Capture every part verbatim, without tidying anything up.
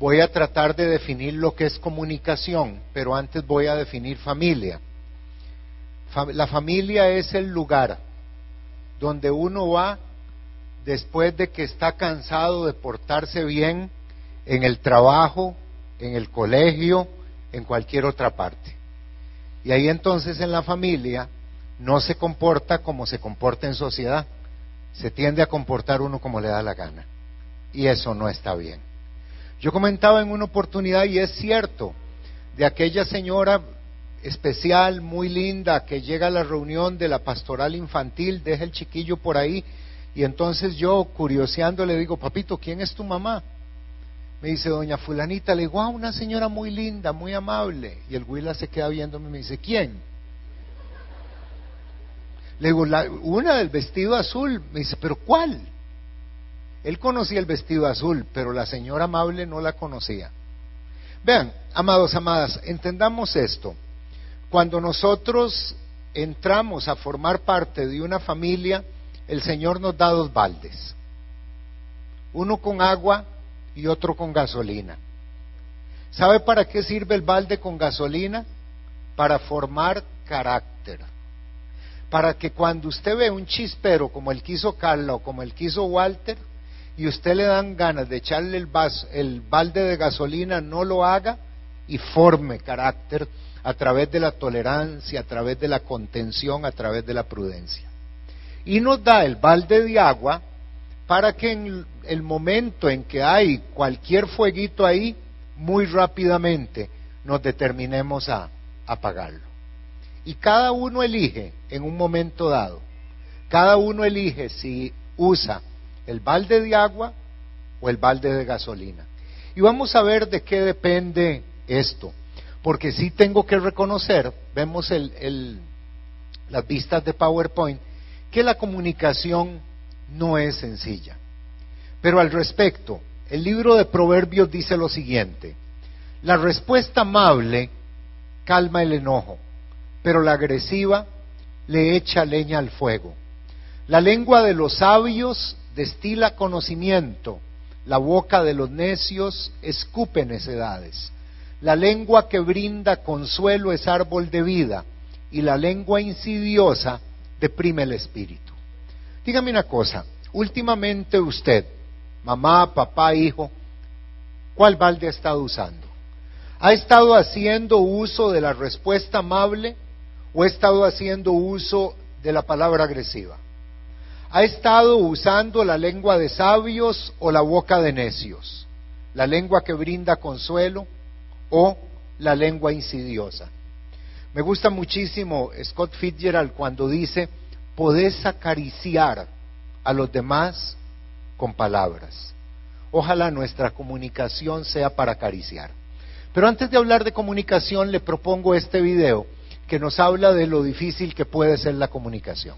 voy a tratar de definir lo que es comunicación, pero antes voy a definir familia. La familia es el lugar donde uno va después de que está cansado de portarse bien en el trabajo, en el colegio, en cualquier otra parte. Y ahí entonces en la familia no se comporta como se comporta en sociedad. Se tiende a comportar uno como le da la gana. Y eso no está bien. Yo comentaba en una oportunidad, y es cierto, de aquella señora especial, muy linda, que llega a la reunión de la pastoral infantil, deja el chiquillo por ahí, y entonces yo, curioseando, le digo, papito, ¿quién es tu mamá? Me dice, doña fulanita. Le digo, ah, una señora muy linda, muy amable. Y el güila se queda viéndome y me dice, ¿quién? Le digo, la, una del vestido azul. Me dice, ¿pero cuál? Él conocía el vestido azul, pero la señora amable no la conocía. Vean, amados, amadas, entendamos esto. Cuando nosotros entramos a formar parte de una familia, el Señor nos da dos baldes. Uno con agua y otro con gasolina. ¿Sabe para qué sirve el balde con gasolina? Para formar carácter. Para que cuando usted ve un chispero como el que hizo Carla o como el que hizo Walter, y usted le dan ganas de echarle el, vaso, el balde de gasolina, no lo haga y forme carácter a través de la tolerancia, a través de la contención, a través de la prudencia. Y nos da el balde de agua para que en el momento en que hay cualquier fueguito ahí, muy rápidamente nos determinemos a apagarlo. Y cada uno elige en un momento dado, cada uno elige si usa el balde de agua o el balde de gasolina. Y vamos a ver de qué depende esto, porque sí tengo que reconocer, vemos el, el, las vistas de PowerPoint, que la comunicación no es sencilla. Pero al respecto, el libro de Proverbios dice lo siguiente: la respuesta amable calma el enojo, pero la agresiva le echa leña al fuego. La lengua de los sabios destila conocimiento, la boca de los necios escupe necedades. La lengua que brinda consuelo es árbol de vida, y la lengua insidiosa deprime el espíritu. Dígame una cosa, últimamente usted, mamá, papá, hijo, ¿cuál balde ha estado usando? ¿Ha estado haciendo uso de la respuesta amable o ha estado haciendo uso de la palabra agresiva? ¿Ha estado usando la lengua de sabios o la boca de necios? ¿La lengua que brinda consuelo o la lengua insidiosa? Me gusta muchísimo Scott Fitzgerald cuando dice, podés acariciar a los demás con palabras. Ojalá nuestra comunicación sea para acariciar. Pero antes de hablar de comunicación, le propongo este video que nos habla de lo difícil que puede ser la comunicación.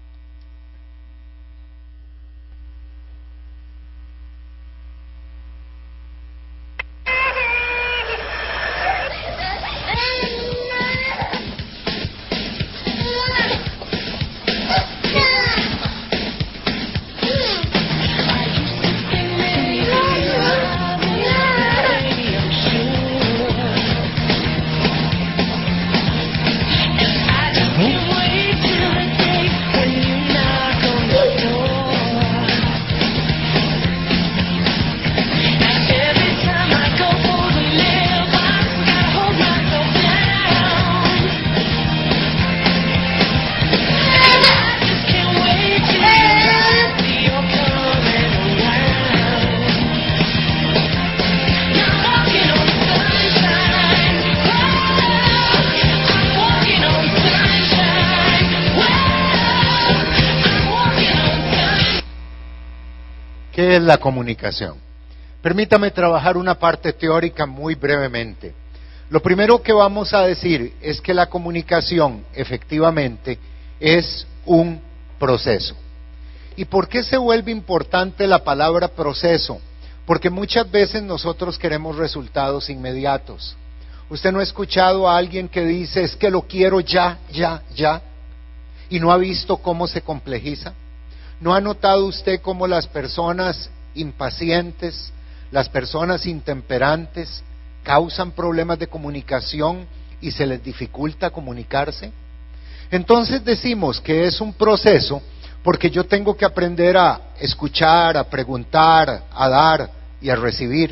¿Qué es la comunicación? Permítame trabajar una parte teórica muy brevemente. Lo primero que vamos a decir es que la comunicación efectivamente es un proceso. ¿Y por qué se vuelve importante la palabra proceso? Porque muchas veces nosotros queremos resultados inmediatos. ¿Usted no ha escuchado a alguien que dice, es que lo quiero ya, ya, ya? ¿Y no ha visto cómo se complejiza? ¿No ha notado usted cómo las personas impacientes, las personas intemperantes causan problemas de comunicación y se les dificulta comunicarse. Entonces decimos que es un proceso porque yo tengo que aprender a escuchar, a preguntar, a dar y a recibir.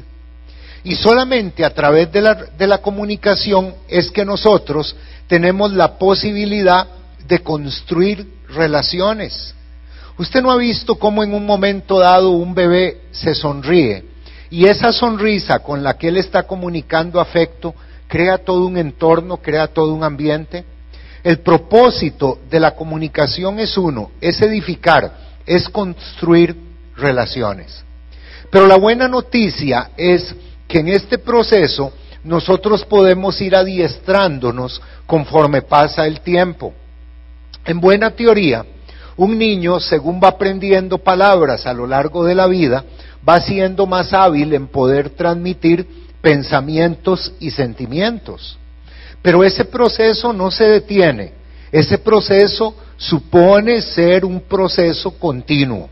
Y solamente a través de la, de la comunicación es que nosotros tenemos la posibilidad de construir relaciones. Usted no ha visto cómo en un momento dado un bebé se sonríe y esa sonrisa con la que él está comunicando afecto crea todo un entorno, crea todo un ambiente. El propósito de la comunicación es uno, es edificar, es construir relaciones. Pero la buena noticia es que en este proceso nosotros podemos ir adiestrándonos conforme pasa el tiempo. En buena teoría, un niño, según va aprendiendo palabras a lo largo de la vida, va siendo más hábil en poder transmitir pensamientos y sentimientos. Pero ese proceso no se detiene, ese proceso supone ser un proceso continuo.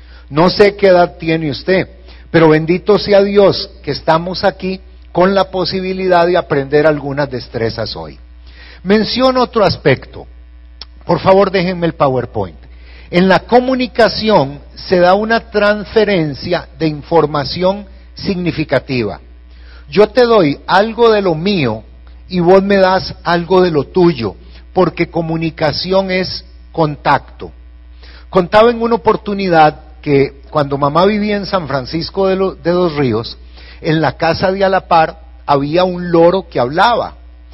No sé qué edad tiene usted, pero bendito sea Dios que estamos aquí con la posibilidad de aprender algunas destrezas hoy. Menciono otro aspecto. Por favor, déjenme el PowerPoint. En la comunicación se da una transferencia de información significativa. Yo te doy algo de lo mío y vos me das algo de lo tuyo, porque comunicación es contacto. Contaba en una oportunidad que cuando mamá vivía en San Francisco de, lo, de los Ríos, en la casa de a la par había un loro que hablaba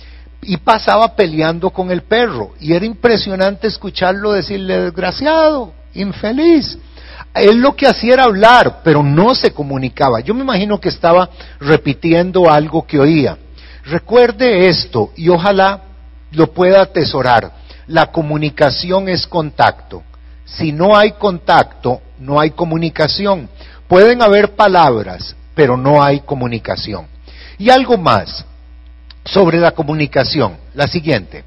y pasaba peleando con el perro, y era impresionante escucharlo decirle: desgraciado, infeliz. Él lo que hacía era hablar, pero no se comunicaba. Yo me imagino que estaba repitiendo algo que oía. Recuerde esto y ojalá lo pueda atesorar. La comunicación es contacto. Si no hay contacto, no hay comunicación. Pueden haber palabras, pero no hay comunicación. Y algo más sobre la comunicación, la siguiente.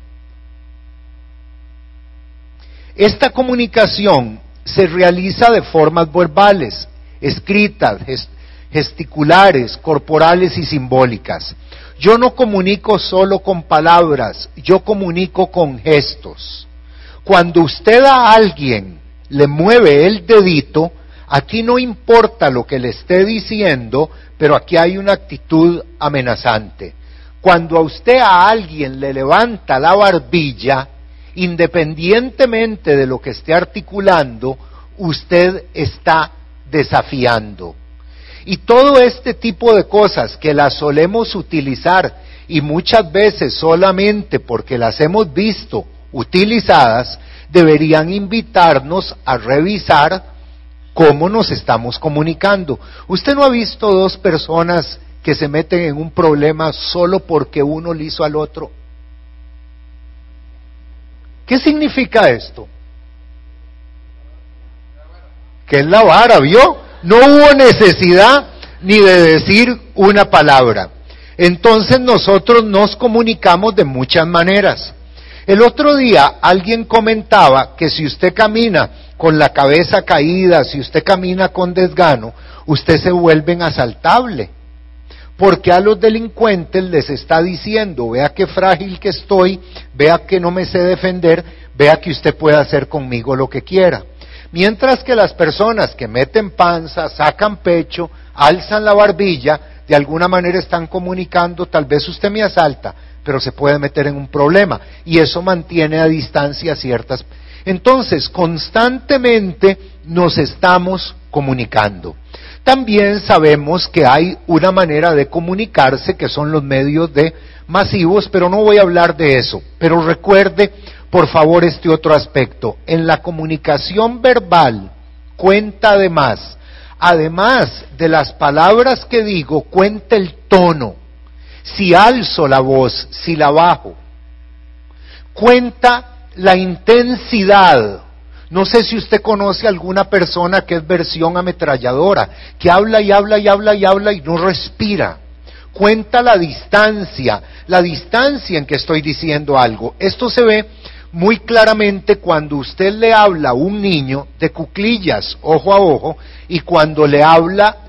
Esta comunicación se realiza de formas verbales, escritas, gesticulares, corporales y simbólicas. Yo no comunico solo con palabras, yo comunico con gestos. Cuando usted a alguien le mueve el dedito, aquí no importa lo que le esté diciendo, pero aquí hay una actitud amenazante. Cuando a usted a alguien le levanta la barbilla, independientemente de lo que esté articulando, usted está desafiando. Y todo este tipo de cosas que las solemos utilizar, y muchas veces solamente porque las hemos visto utilizadas, deberían invitarnos a revisar cómo nos estamos comunicando. ¿Usted no ha visto dos personas que se meten en un problema solo porque uno le hizo al otro? ¿Qué significa esto? Que es la vara, ¿vio? No hubo necesidad ni de decir una palabra. Entonces nosotros nos comunicamos de muchas maneras. El otro día alguien comentaba que si usted camina con la cabeza caída, si usted camina con desgano, usted se vuelve inasaltable. Porque a los delincuentes les está diciendo: vea qué frágil que estoy, vea que no me sé defender, vea que usted puede hacer conmigo lo que quiera. Mientras que las personas que meten panza, sacan pecho, alzan la barbilla, de alguna manera están comunicando: tal vez usted me asalta, pero se puede meter en un problema, y eso mantiene a distancia ciertas. Entonces, constantemente nos estamos comunicando. También sabemos que hay una manera de comunicarse que son los medios de masivos, pero no voy a hablar de eso. Pero recuerde, por favor, este otro aspecto. En la comunicación verbal cuenta además, además de las palabras que digo, cuenta el tono. Si alzo la voz, si la bajo. Cuenta la intensidad. No sé si usted conoce alguna persona que es versión ametralladora, que habla y habla y habla y habla y no respira. Cuenta la distancia, la distancia en que estoy diciendo algo. Esto se ve muy claramente cuando usted le habla a un niño de cuclillas, ojo a ojo, y cuando le habla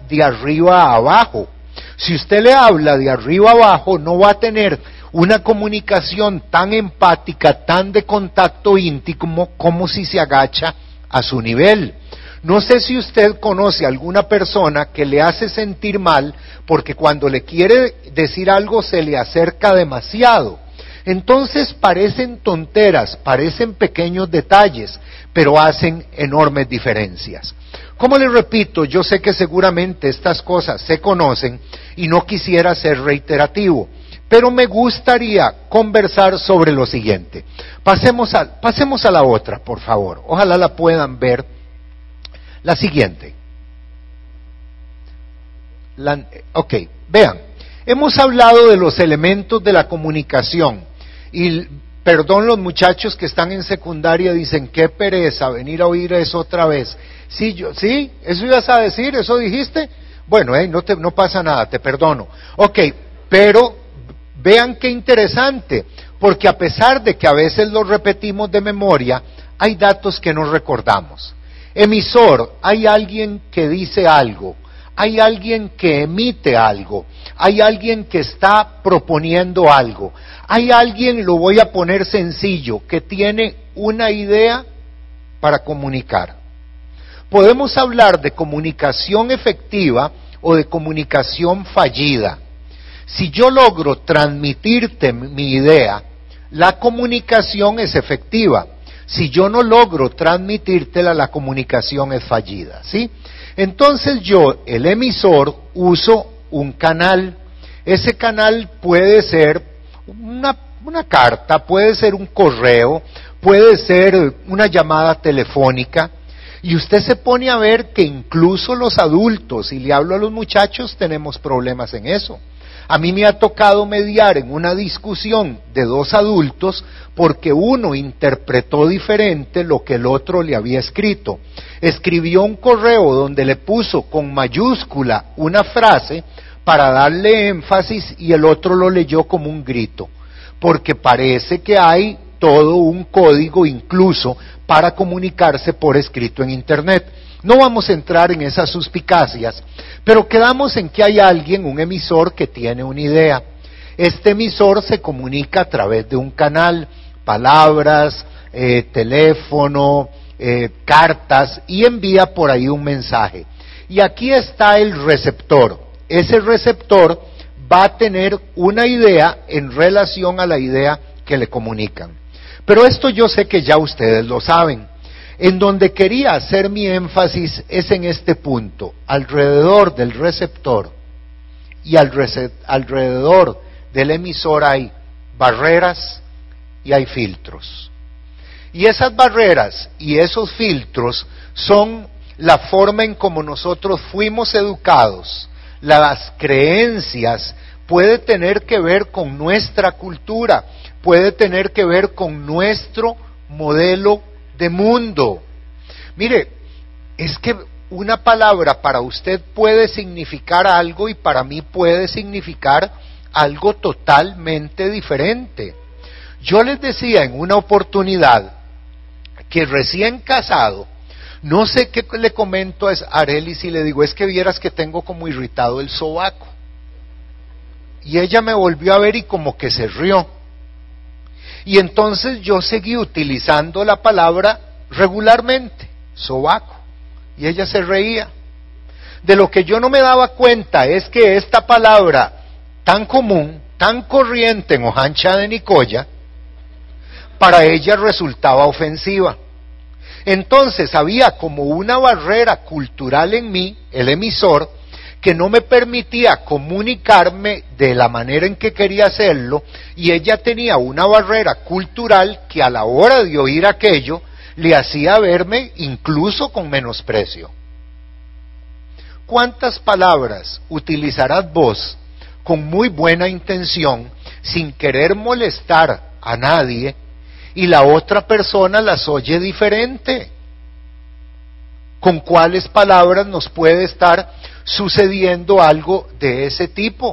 de arriba a abajo. Si usted le habla de arriba a abajo, no va a tener una comunicación tan empática, tan de contacto íntimo, como si se agacha a su nivel. No sé si usted conoce a alguna persona que le hace sentir mal porque cuando le quiere decir algo se le acerca demasiado. Entonces parecen tonteras, parecen pequeños detalles, pero hacen enormes diferencias. Como les repito, yo sé que seguramente estas cosas se conocen y no quisiera ser reiterativo, pero me gustaría conversar sobre lo siguiente. Pasemos a, pasemos a la otra, por favor. Ojalá la puedan ver. La siguiente. La, ok, vean. Hemos hablado de los elementos de la comunicación. Y perdón, los muchachos que están en secundaria dicen, qué pereza venir a oír eso otra vez. Sí, yo, sí, eso ibas a decir, eso dijiste. Bueno, eh, no, te, no pasa nada, te perdono. Ok, pero vean qué interesante, porque a pesar de que a veces lo repetimos de memoria, hay datos que no recordamos. Emisor, hay alguien que dice algo, hay alguien que emite algo, hay alguien que está proponiendo algo, hay alguien, lo voy a poner sencillo, que tiene una idea para comunicar. Podemos hablar de comunicación efectiva o de comunicación fallida. Si yo logro transmitirte mi idea, la comunicación es efectiva. Si yo no logro transmitírtela, la comunicación es fallida, ¿sí? Entonces yo, el emisor, uso un canal. Ese canal puede ser una, una carta, puede ser un correo, puede ser una llamada telefónica. Y usted se pone a ver que incluso los adultos, y le hablo a los muchachos, tenemos problemas en eso. A mí me ha tocado mediar en una discusión de dos adultos porque uno interpretó diferente lo que el otro le había escrito. Escribió un correo donde le puso con mayúscula una frase para darle énfasis y el otro lo leyó como un grito, porque parece que hay todo un código incluso para comunicarse por escrito en Internet. No vamos a entrar en esas suspicacias, pero quedamos en que hay alguien, un emisor que tiene una idea. Este emisor se comunica a través de un canal, palabras, eh, teléfono, eh, cartas, y envía por ahí un mensaje. Y aquí está el receptor. Ese receptor va a tener una idea en relación a la idea que le comunican. Pero esto yo sé que ya ustedes lo saben. En donde quería hacer mi énfasis es en este punto, alrededor del receptor y al rece- alrededor del emisor hay barreras y hay filtros. Y esas barreras y esos filtros son la forma en como nosotros fuimos educados, las creencias, puede tener que ver con nuestra cultura, puede tener que ver con nuestro modelo de mundo. Mire, es que una palabra para usted puede significar algo y para mí puede significar algo totalmente diferente. Yo les decía en una oportunidad que recién casado, no sé qué le comento a Arelis y le digo, es que vieras que tengo como irritado el sobaco. Y ella me volvió a ver y como que se rió. Y entonces yo seguí utilizando la palabra regularmente, sobaco, y ella se reía. De lo que yo no me daba cuenta es que esta palabra tan común, tan corriente en Ojancha de Nicoya, para ella resultaba ofensiva. Entonces había como una barrera cultural en mí, el emisor, que no me permitía comunicarme de la manera en que quería hacerlo, y ella tenía una barrera cultural que a la hora de oír aquello le hacía verme incluso con menosprecio. ¿Cuántas palabras utilizarás vos con muy buena intención, sin querer molestar a nadie, y la otra persona las oye diferente? ¿Con cuáles palabras nos puede estar sucediendo algo de ese tipo?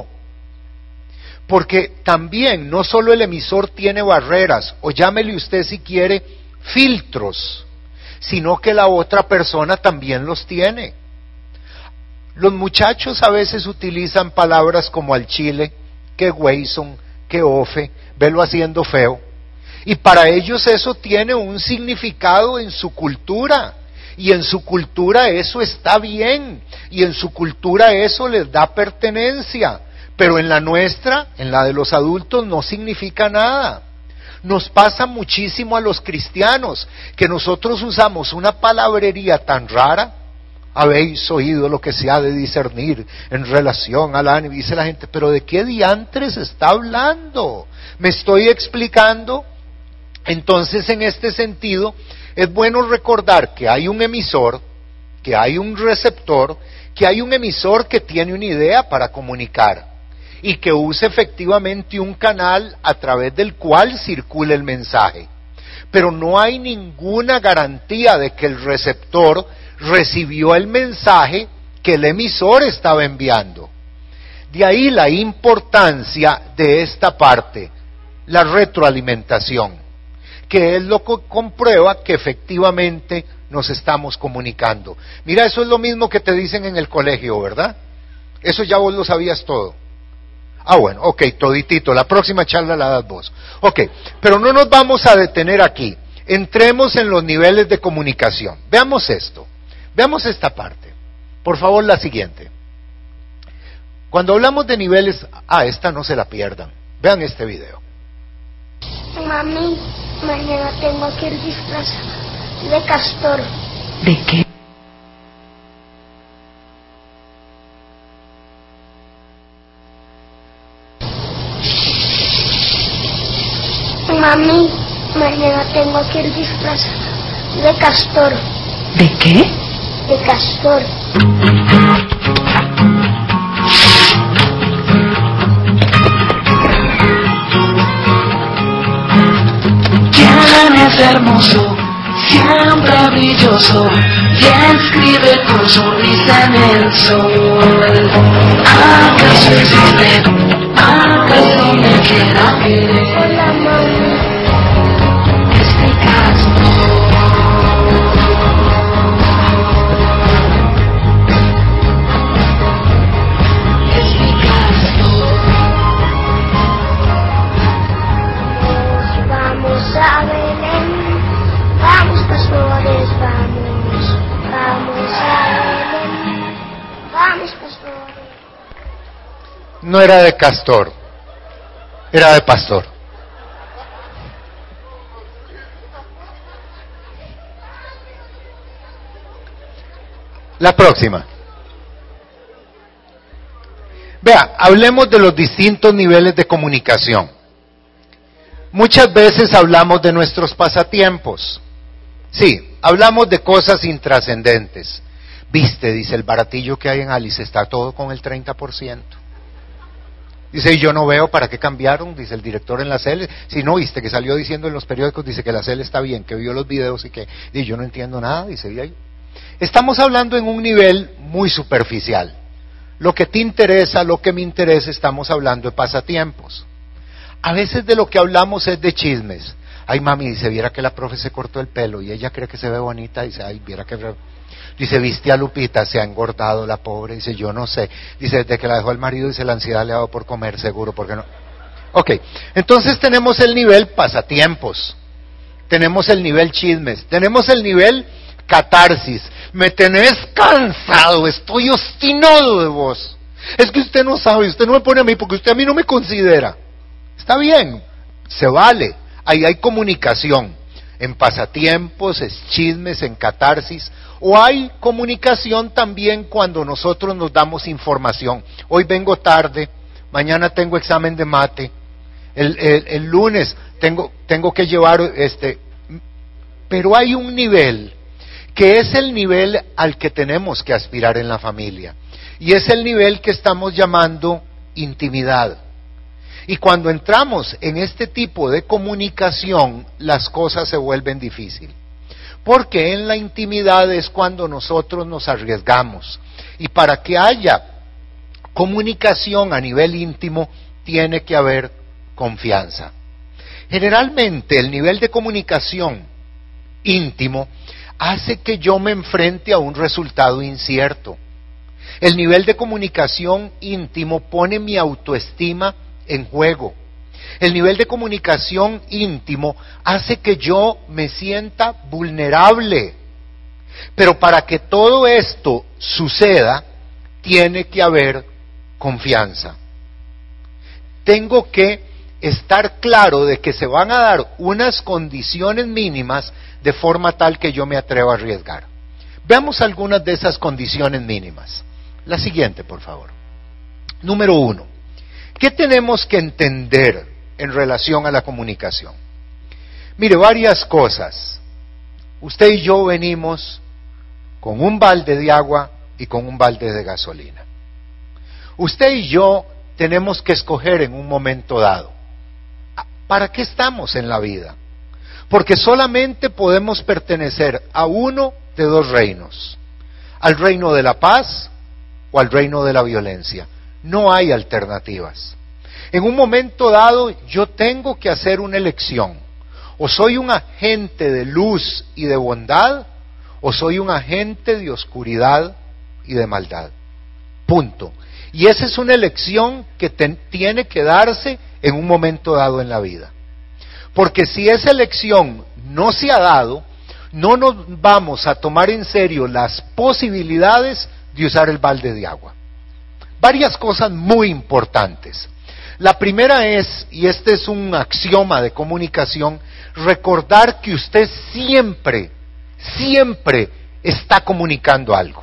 Porque también no solo el emisor tiene barreras, o llámele usted si quiere filtros, sino que la otra persona también los tiene. Los muchachos a veces utilizan palabras como al chile, que güeyson, que ofe, velo haciendo feo. Y para ellos eso tiene un significado en su cultura. Y en su cultura eso está bien. Y en su cultura eso les da pertenencia. Pero en la nuestra, en la de los adultos, no significa nada. Nos pasa muchísimo a los cristianos, que nosotros usamos una palabrería tan rara. Habéis oído lo que se ha de discernir en relación a la... Dice la gente, pero ¿de qué diantres está hablando? ¿Me estoy explicando? Entonces, en este sentido, es bueno recordar que hay un emisor, que hay un receptor, que hay un emisor que tiene una idea para comunicar y que usa efectivamente un canal a través del cual circula el mensaje. Pero no hay ninguna garantía de que el receptor recibió el mensaje que el emisor estaba enviando. De ahí la importancia de esta parte, la retroalimentación, que es lo que comprueba que efectivamente nos estamos comunicando. Mira, eso es lo mismo que te dicen en el colegio, ¿verdad? Eso ya vos lo sabías todo. Ah, bueno, ok, toditito, la próxima charla la das vos. Ok, pero no nos vamos a detener aquí. Entremos en los niveles de comunicación. Veamos esto. Veamos esta parte. Por favor, la siguiente. Cuando hablamos de niveles, ah, esta no se la pierdan. Vean este video. Mami, mañana tengo que ir disfrazada de castor. ¿De qué? Mami, mañana tengo que ir disfrazada de castor. ¿De qué? De castor. ¿Quién es hermoso? Siempre brilloso, y escribe con sonrisa en el sol. ¿Acaso existe? ¿Acaso me quiera querer? Hola, mami. Este caso. Vamos a Belén, vamos pastores, vamos, vamos a Belén, vamos pastores. No era de castor, era de pastor. La próxima. Vea, hablemos de los distintos niveles de comunicación. Muchas veces hablamos de nuestros pasatiempos. Sí, hablamos de cosas intrascendentes. Viste, dice, el baratillo que hay en Alice está todo con el treinta por ciento. Dice, y yo no veo para qué cambiaron, dice el director en la C L. Si no viste que salió diciendo en los periódicos, dice que la C L está bien, que vio los videos y que, y yo no entiendo nada, dice, y ahí. Estamos hablando en un nivel muy superficial. Lo que te interesa, lo que me interesa, estamos hablando de pasatiempos. A veces de lo que hablamos es de chismes. Ay, mami, dice, viera que la profe se cortó el pelo y ella cree que se ve bonita. Dice, ay, viera que... Dice, viste a Lupita, se ha engordado la pobre. Dice, yo no sé. Dice, desde que la dejó el marido, dice, la ansiedad le ha dado por comer, seguro, porque no... Ok, entonces tenemos el nivel pasatiempos. Tenemos el nivel chismes. Tenemos el nivel catarsis. Me tenés cansado, estoy obstinado de vos. Es que usted no sabe, usted no me pone a mí porque usted a mí no me considera. Está bien, se vale. Ahí hay comunicación. En pasatiempos, en chismes, en catarsis. O hay comunicación también cuando nosotros nos damos información. Hoy vengo tarde, mañana tengo examen de mate, el, el, el lunes tengo, tengo que llevar este... Pero hay un nivel que es el nivel al que tenemos que aspirar en la familia. Y es el nivel que estamos llamando intimidad. Y cuando entramos en este tipo de comunicación, las cosas se vuelven difíciles. Porque en la intimidad es cuando nosotros nos arriesgamos. Y para que haya comunicación a nivel íntimo, tiene que haber confianza. Generalmente el nivel de comunicación íntimo hace que yo me enfrente a un resultado incierto. El nivel de comunicación íntimo pone mi autoestima en juego. El nivel de comunicación íntimo hace que yo me sienta vulnerable. Pero para que todo esto suceda, tiene que haber confianza. Tengo que estar claro de que se van a dar unas condiciones mínimas de forma tal que yo me atrevo a arriesgar. Veamos algunas de esas condiciones mínimas. La siguiente, por favor. Número uno. ¿Qué tenemos que entender en relación a la comunicación? Mire, varias cosas. Usted y yo venimos con un balde de agua y con un balde de gasolina. Usted y yo tenemos que escoger en un momento dado. ¿Para qué estamos en la vida? Porque solamente podemos pertenecer a uno de dos reinos. Al reino de la paz o al reino de la violencia. No hay alternativas. En un momento dado yo tengo que hacer una elección. O soy un agente de luz y de bondad, o soy un agente de oscuridad y de maldad. Punto. Y esa es una elección que ten, tiene que darse en un momento dado en la vida. Porque si esa elección no se ha dado, no nos vamos a tomar en serio las posibilidades de usar el balde de agua. Varias cosas muy importantes. La primera es, y este es un axioma de comunicación, recordar que usted siempre, siempre está comunicando algo.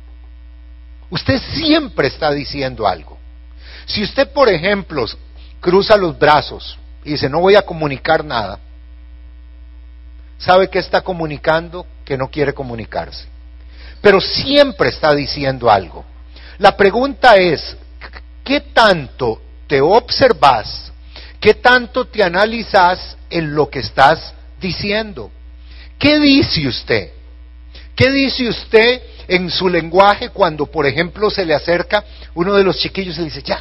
Usted siempre está diciendo algo. Si usted, por ejemplo, cruza los brazos y dice, no voy a comunicar nada, ¿sabe qué está comunicando? Que no quiere comunicarse. Pero siempre está diciendo algo. La pregunta es, ¿qué tanto te observas? ¿Qué tanto te analizas en lo que estás diciendo? ¿Qué dice usted? ¿Qué dice usted en su lenguaje cuando, por ejemplo, se le acerca uno de los chiquillos y le dice, ya?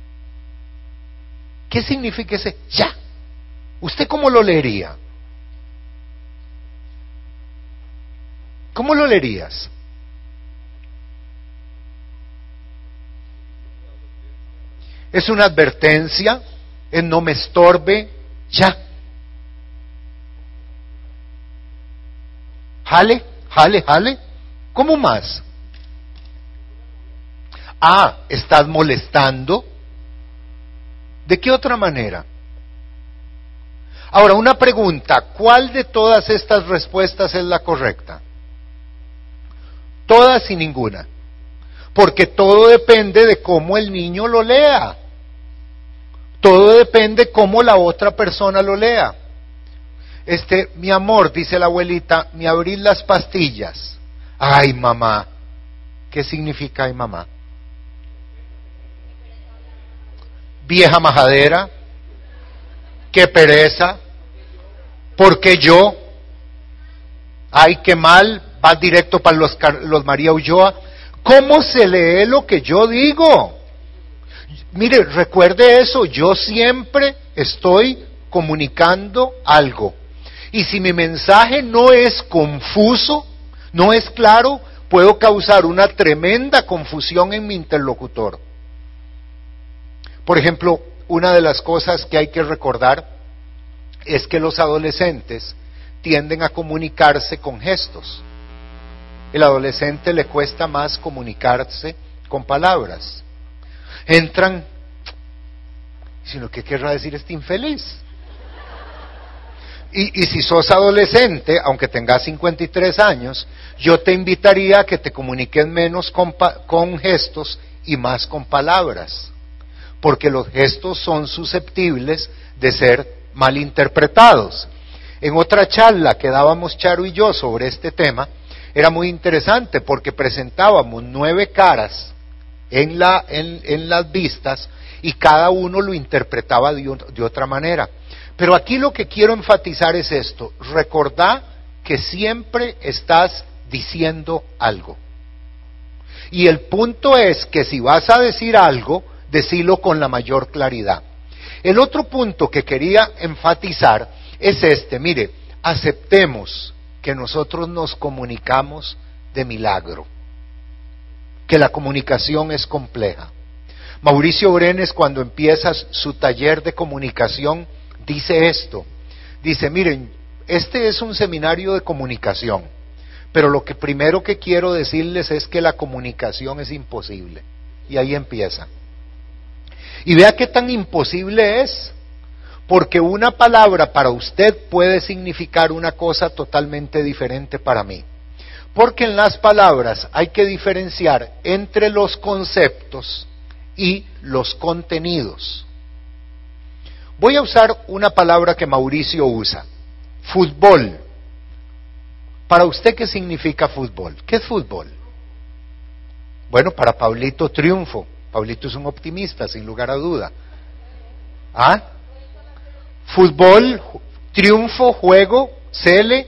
¿Qué significa ese ya? ¿Usted cómo lo leería? ¿Cómo lo leerías? Es una advertencia, es no me estorbe, ya. Jale, jale, jale. ¿Cómo más? Ah, ¿estás molestando? ¿De qué otra manera? Ahora, una pregunta, ¿cuál de todas estas respuestas es la correcta? Todas y ninguna. Porque todo depende de cómo el niño lo lea. Todo depende cómo la otra persona lo lea. Este, mi amor, dice la abuelita, me abrís las pastillas. Ay, mamá. ¿Qué significa ay, mamá? Vieja majadera. Qué pereza. ¿Por qué yo? Ay, qué mal. Vas directo para los, los María Ulloa. ¿Cómo se lee lo que yo digo? Mire, recuerde eso, yo siempre estoy comunicando algo. Y si mi mensaje no es confuso, no es claro, puedo causar una tremenda confusión en mi interlocutor. Por ejemplo, una de las cosas que hay que recordar es que los adolescentes tienden a comunicarse con gestos. El adolescente le cuesta más comunicarse con palabras. Entran, sino ¿qué querrá decir este infeliz? Y, y si sos adolescente, aunque tengas cincuenta y tres años, yo te invitaría a que te comuniques menos con, con gestos y más con palabras, porque los gestos son susceptibles de ser malinterpretados. En otra charla que dábamos Charo y yo sobre este tema, era muy interesante porque presentábamos nueve caras en, la, en, en las vistas y cada uno lo interpretaba de, de otra manera. Pero aquí lo que quiero enfatizar es esto: recordá que siempre estás diciendo algo. Y el punto es que si vas a decir algo, decilo con la mayor claridad. El otro punto que quería enfatizar es este: mire, aceptemos que nosotros nos comunicamos de milagro. que la comunicación es compleja. Mauricio Brenes, cuando empieza su taller de comunicación, dice esto. Dice, miren, este es un seminario de comunicación, pero lo que primero que quiero decirles es que la comunicación es imposible. Y ahí empieza. Y vea qué tan imposible es, porque una palabra para usted puede significar una cosa totalmente diferente para mí. Porque en las palabras hay que diferenciar entre los conceptos y los contenidos. Voy a usar una palabra que Mauricio usa, fútbol. Para usted, ¿qué significa fútbol? ¿Qué es fútbol? Bueno, para Pablito, triunfo. Pablito es un optimista, sin lugar a duda. ¿Ah? Fútbol, triunfo, juego, cele,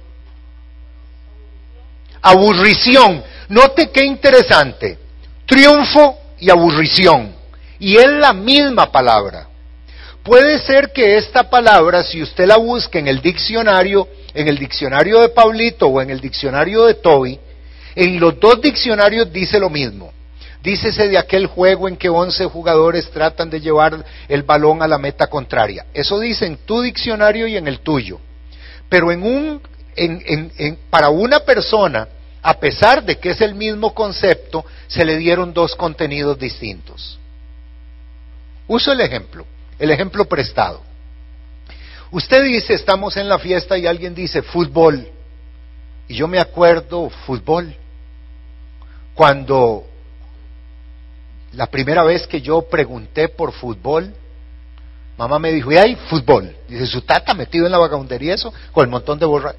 aburrición. Note qué interesante. Triunfo y aburrición. Y es la misma palabra. Puede ser que esta palabra, si usted la busca en el diccionario, en el diccionario de Pablito o en el diccionario de Toby, en los dos diccionarios dice lo mismo. Dícese de aquel juego en que once jugadores tratan de llevar el balón a la meta contraria. Eso dice en tu diccionario y en el tuyo. Pero en un, en, en, en, para una persona, a pesar de que es el mismo concepto, se le dieron dos contenidos distintos. Uso el ejemplo, el ejemplo prestado. Usted dice, estamos en la fiesta y alguien dice fútbol. Y yo me acuerdo, fútbol. Cuando la primera vez que yo pregunté por fútbol, mamá me dijo, ¿y hay fútbol? Dice, su tata metido en la vagabundería eso, con el montón de borra.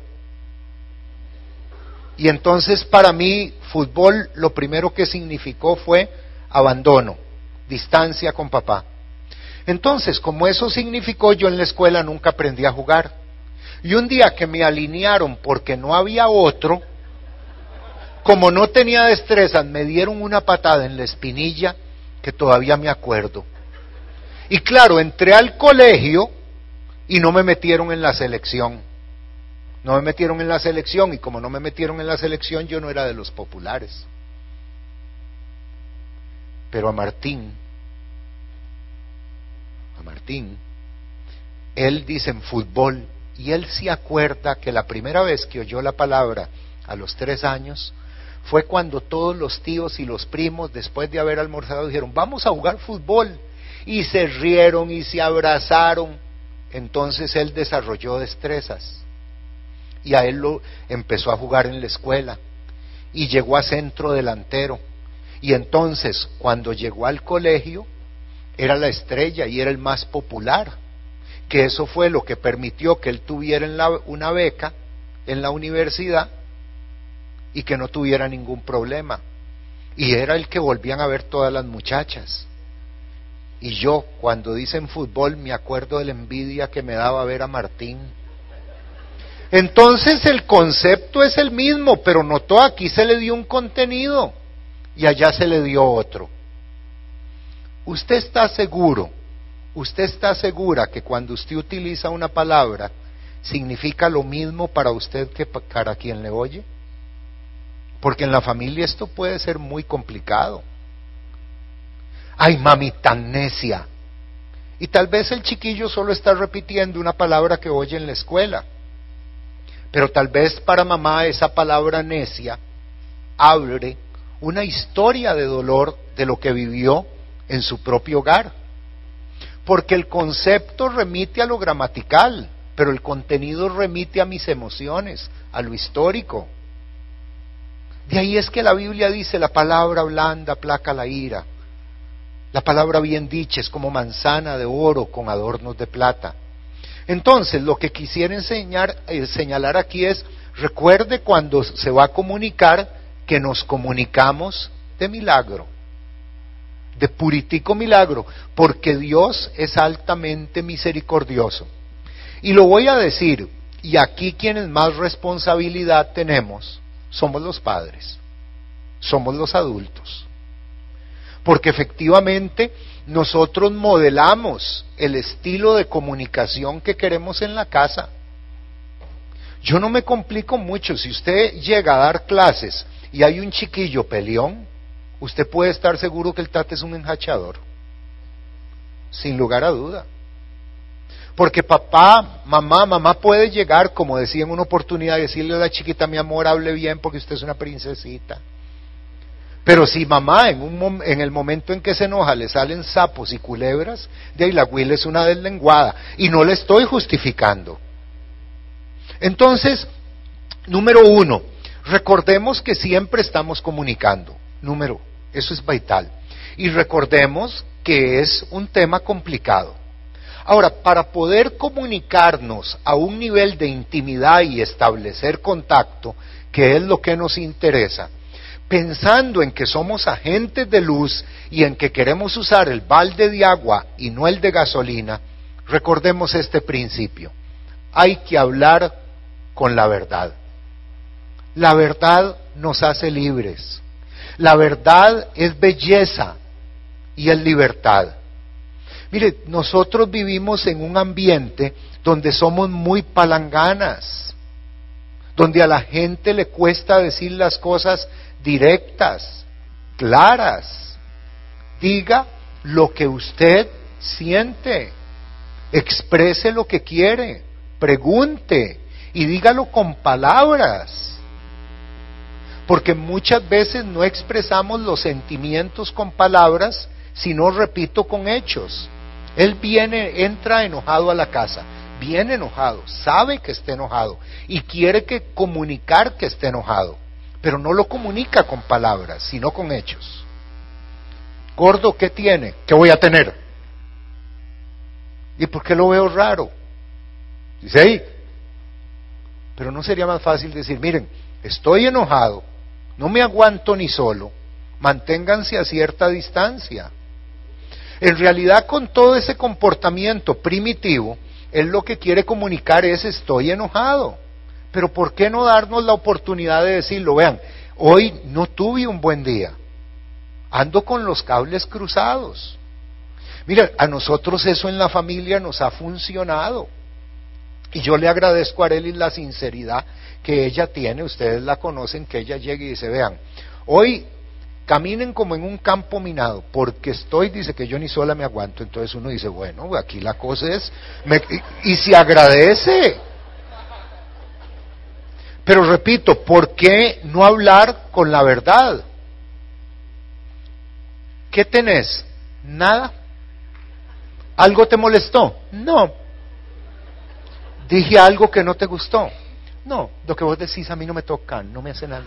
Y entonces para mí, fútbol lo primero que significó fue abandono, distancia con papá. Entonces, como eso significó, yo en la escuela nunca aprendí a jugar. Y un día que me alinearon porque no había otro, como no tenía destrezas, me dieron una patada en la espinilla que todavía me acuerdo. Y claro, entré al colegio y no me metieron en la selección. No me metieron en la selección, y como no me metieron en la selección, yo no era de los populares. Pero a Martín, a Martín, él dice en fútbol, y él se acuerda que la primera vez que oyó la palabra a los tres años, fue cuando todos los tíos y los primos, después de haber almorzado, dijeron, vamos a jugar fútbol, y se rieron y se abrazaron. Entonces él desarrolló destrezas, y a él lo empezó a jugar en la escuela, y llegó a centro delantero, y entonces cuando llegó al colegio, era la estrella y era el más popular, que eso fue lo que permitió que él tuviera en la, una beca en la universidad, y que no tuviera ningún problema, y era el que volvían a ver todas las muchachas. Y yo, cuando dicen fútbol, me acuerdo de la envidia que me daba ver a Martín. Entonces el concepto es el mismo, pero notó, aquí se le dio un contenido y allá se le dio otro. Usted está seguro, usted está segura que cuando usted utiliza una palabra, significa lo mismo para usted que para quien le oye. Porque en la familia esto puede ser muy complicado. Ay, mami, tan necia. Y tal vez el chiquillo solo está repitiendo una palabra que oye en la escuela. Pero tal vez para mamá esa palabra necia abre una historia de dolor de lo que vivió en su propio hogar. Porque el concepto remite a lo gramatical, pero el contenido remite a mis emociones, a lo histórico. De ahí es que la Biblia dice, la palabra blanda aplaca la ira. La palabra bien dicha es como manzana de oro con adornos de plata. Entonces, lo que quisiera enseñar, eh, señalar aquí es, recuerde cuando se va a comunicar que nos comunicamos de milagro, de puritico milagro, porque Dios es altamente misericordioso. Y lo voy a decir, y aquí quienes más responsabilidad tenemos, somos los padres, somos los adultos, porque efectivamente nosotros modelamos el estilo de comunicación que queremos en la casa. Yo no me complico mucho, si usted llega a dar clases y hay un chiquillo peleón, usted puede estar seguro que el tate es un enjachador, sin lugar a duda. Porque papá, mamá, mamá puede llegar, como decía en una oportunidad, decirle a la chiquita, mi amor, hable bien porque usted es una princesita. Pero si mamá en, un, en el momento en que se enoja le salen sapos y culebras, de ahí la Will es una deslenguada. Y no le estoy justificando. Entonces, número uno, recordemos que siempre estamos comunicando. Número, eso es vital. Y recordemos que es un tema complicado. Ahora, para poder comunicarnos a un nivel de intimidad y establecer contacto, que es lo que nos interesa, pensando en que somos agentes de luz y en que queremos usar el balde de agua y no el de gasolina, recordemos este principio. Hay que hablar con la verdad. La verdad nos hace libres. La verdad es belleza y es libertad. Mire, nosotros vivimos en un ambiente donde somos muy palanganas, donde a la gente le cuesta decir las cosas directas, claras. Diga lo que usted siente, exprese lo que quiere, pregunte y dígalo con palabras. Porque muchas veces no expresamos los sentimientos con palabras, sino, repito, con hechos. Él viene, entra enojado a la casa, viene enojado, sabe que está enojado y quiere que comunicar que está enojado, pero no lo comunica con palabras, sino con hechos. Gordo, ¿qué tiene? ¿Qué voy a tener? ¿Y por qué lo veo raro? Dice ahí. Pero no sería más fácil decir, miren, estoy enojado, no me aguanto ni solo, manténganse a cierta distancia. En realidad, con todo ese comportamiento primitivo, él lo que quiere comunicar es estoy enojado. Pero ¿por qué no darnos la oportunidad de decirlo? Vean, hoy no tuve un buen día, ando con los cables cruzados. Mira, a nosotros eso en la familia nos ha funcionado. Y yo le agradezco a Arely la sinceridad que ella tiene, ustedes la conocen, que ella llegue y dice, vean, hoy caminen como en un campo minado, porque estoy, dice que yo ni sola me aguanto. Entonces uno dice, bueno, aquí la cosa es, me, y, y se agradece. Pero repito, ¿por qué no hablar con la verdad? ¿Qué tenés? Nada. ¿Algo te molestó? No. ¿Dije algo que no te gustó? No, lo que vos decís a mí no me toca, no me hace nada.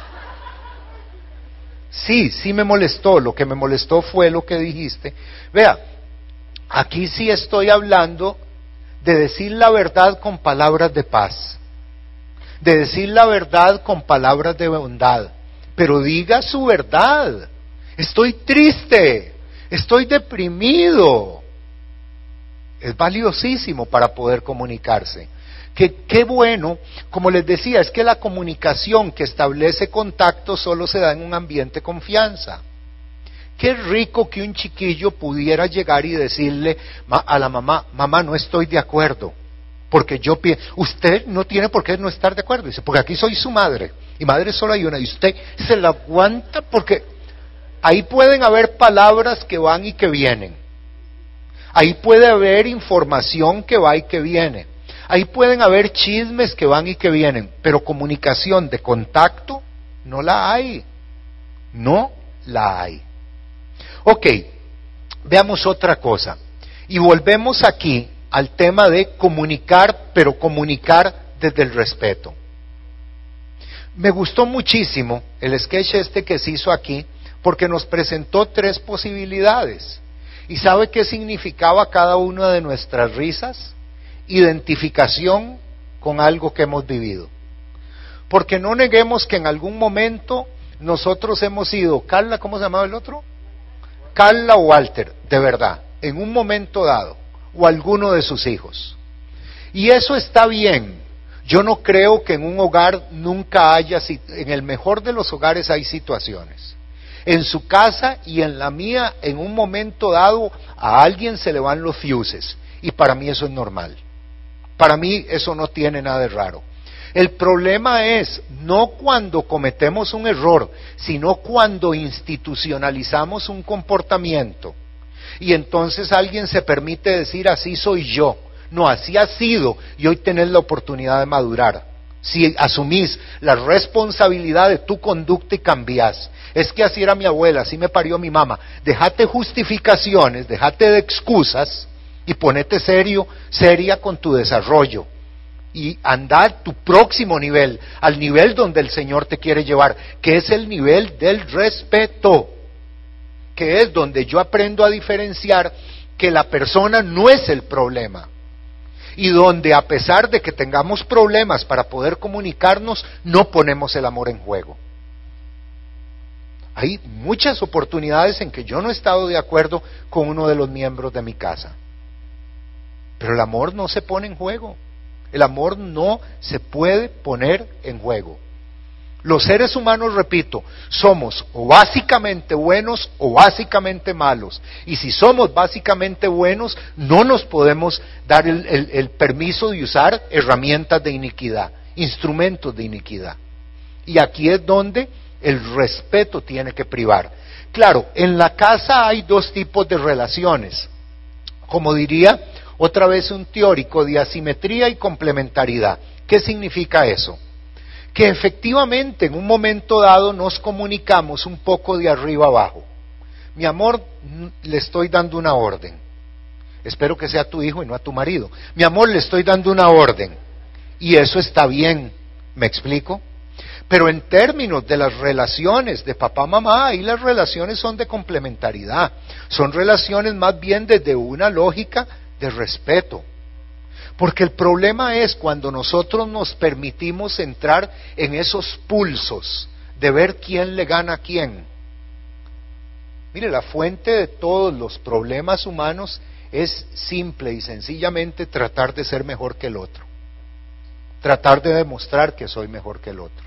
Sí, sí me molestó, lo que me molestó fue lo que dijiste. Vea, aquí sí estoy hablando de decir la verdad con palabras de paz, de decir la verdad con palabras de bondad, pero diga su verdad. Estoy triste, estoy deprimido. Es valiosísimo para poder comunicarse. Que qué bueno, como les decía, es que la comunicación que establece contacto solo se da en un ambiente de confianza. Qué rico que un chiquillo pudiera llegar y decirle a la mamá, mamá, no estoy de acuerdo, porque yo pienso, usted no tiene por qué no estar de acuerdo, dice, porque aquí soy su madre, y madre solo hay una, y usted se la aguanta porque ahí pueden haber palabras que van y que vienen, ahí puede haber información que va y que viene, ahí pueden haber chismes que van y que vienen, pero comunicación de contacto no la hay, no la hay. Ok, veamos otra cosa, y volvemos aquí al tema de comunicar, pero comunicar desde el respeto. Me gustó muchísimo el sketch este que se hizo aquí, porque nos presentó tres posibilidades. ¿Y sabe qué significaba cada una de nuestras risas? Identificación con algo que hemos vivido. Porque no neguemos que en algún momento nosotros hemos sido, Carla, ¿cómo se llamaba el otro? Carla o Walter, de verdad, en un momento dado, o alguno de sus hijos. Y eso está bien. Yo no creo que en un hogar nunca haya, en el mejor de los hogares hay situaciones. En su casa y en la mía, en un momento dado, a alguien se le van los fuses. Y para mí eso es normal. Para mí eso no tiene nada de raro. El problema es no cuando cometemos un error, sino cuando institucionalizamos un comportamiento. Y entonces alguien se permite decir, así soy yo. No, así ha sido, y hoy tenés la oportunidad de madurar. Si asumís la responsabilidad de tu conducta y cambiás. Es que así era mi abuela, así me parió mi mamá. Dejate justificaciones, dejate de excusas y ponete serio, seria con tu desarrollo. Y anda a tu próximo nivel, al nivel donde el Señor te quiere llevar, que es el nivel del respeto, que es donde yo aprendo a diferenciar que la persona no es el problema, y donde a pesar de que tengamos problemas para poder comunicarnos, no ponemos el amor en juego. Hay muchas oportunidades en que yo no he estado de acuerdo con uno de los miembros de mi casa, pero el amor no se pone en juego. El amor no se puede poner en juego. Los seres humanos, repito, somos o básicamente buenos o básicamente malos. Y si somos básicamente buenos, no nos podemos dar el, el, el permiso de usar herramientas de iniquidad, instrumentos de iniquidad. Y aquí es donde el respeto tiene que privar. Claro, en la casa hay dos tipos de relaciones. Como diría otra vez un teórico, de asimetría y complementariedad. ¿Qué significa eso? Que efectivamente en un momento dado nos comunicamos un poco de arriba abajo. Mi amor, le estoy dando una orden. Espero que sea a tu hijo y no a tu marido. Mi amor, le estoy dando una orden. Y eso está bien, ¿me explico? Pero en términos de las relaciones de papá-mamá, ahí las relaciones son de complementariedad. Son relaciones más bien desde una lógica de respeto. Porque el problema es cuando nosotros nos permitimos entrar en esos pulsos de ver quién le gana a quién. Mire, la fuente de todos los problemas humanos es simple y sencillamente tratar de ser mejor que el otro. Tratar de demostrar que soy mejor que el otro.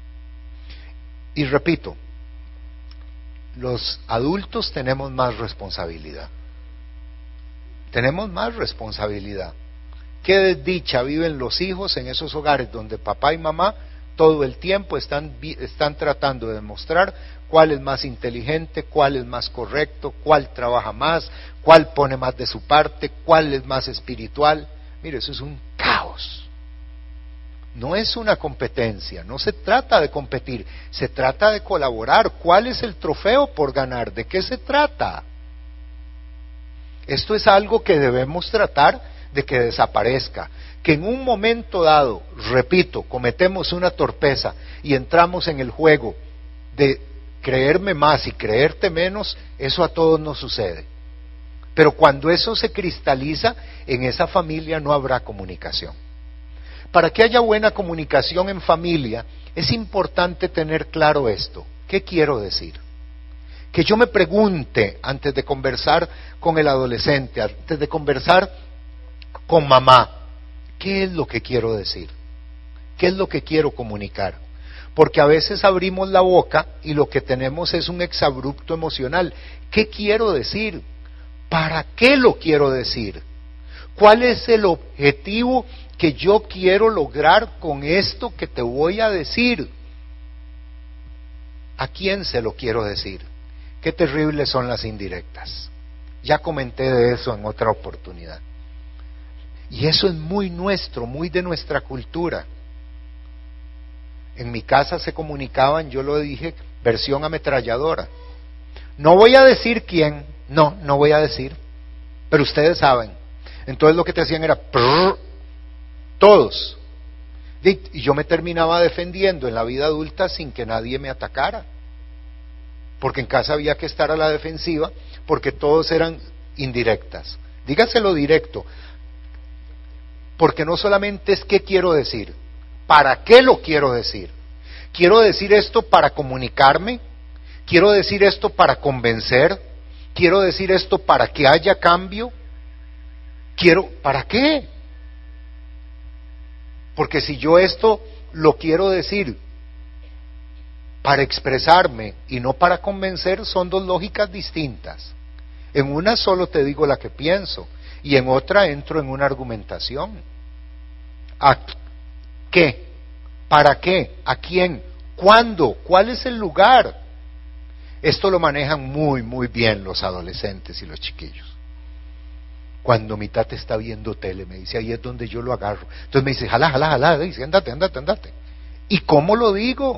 Y repito, los adultos tenemos más responsabilidad. Tenemos más responsabilidad. Qué desdicha viven los hijos en esos hogares donde papá y mamá todo el tiempo están, están tratando de demostrar cuál es más inteligente, cuál es más correcto, cuál trabaja más, cuál pone más de su parte, cuál es más espiritual. Mire, eso es un caos. No es una competencia, no se trata de competir, se trata de colaborar. ¿Cuál es el trofeo por ganar? ¿De qué se trata? Esto es algo que debemos tratar de que desaparezca, que en un momento dado, repito, cometemos una torpeza y entramos en el juego de creerme más y creerte menos, eso a todos nos sucede. Pero cuando eso se cristaliza, en esa familia no habrá comunicación. Para que haya buena comunicación en familia, es importante tener claro esto. ¿Qué quiero decir? Que yo me pregunte antes de conversar con el adolescente, antes de conversar con mamá, ¿qué es lo que quiero decir? ¿Qué es lo que quiero comunicar? Porque a veces abrimos la boca y lo que tenemos es un exabrupto emocional. ¿Qué quiero decir? ¿Para qué lo quiero decir? ¿Cuál es el objetivo que yo quiero lograr con esto que te voy a decir? ¿A quién se lo quiero decir? Qué terribles son las indirectas. Ya comenté de eso en otra oportunidad. Y eso es muy nuestro, muy de nuestra cultura. En mi casa se comunicaban, yo lo dije, versión ametralladora. No voy a decir quién, no, no voy a decir, pero ustedes saben. Entonces lo que te hacían era prrr, todos. Y yo me terminaba defendiendo en la vida adulta sin que nadie me atacara. Porque en casa había que estar a la defensiva, porque todos eran indirectas. Dígaselo directo, porque no solamente es qué quiero decir, ¿para qué lo quiero decir? ¿Quiero decir esto para comunicarme? ¿Quiero decir esto para convencer? ¿Quiero decir esto para que haya cambio? ¿Quiero, para qué? Porque si yo esto lo quiero decir para expresarme y no para convencer, son dos lógicas distintas. En una solo te digo la que pienso y en otra entro en una argumentación. ¿A qué? ¿Para qué? ¿A quién? ¿Cuándo? ¿Cuál es el lugar? Esto lo manejan muy, muy bien los adolescentes y los chiquillos. Cuando mi tata está viendo tele, me dice, ahí es donde yo lo agarro. Entonces me dice, jala, jala, jala, dice, andate, andate, andate. ¿Y cómo lo digo?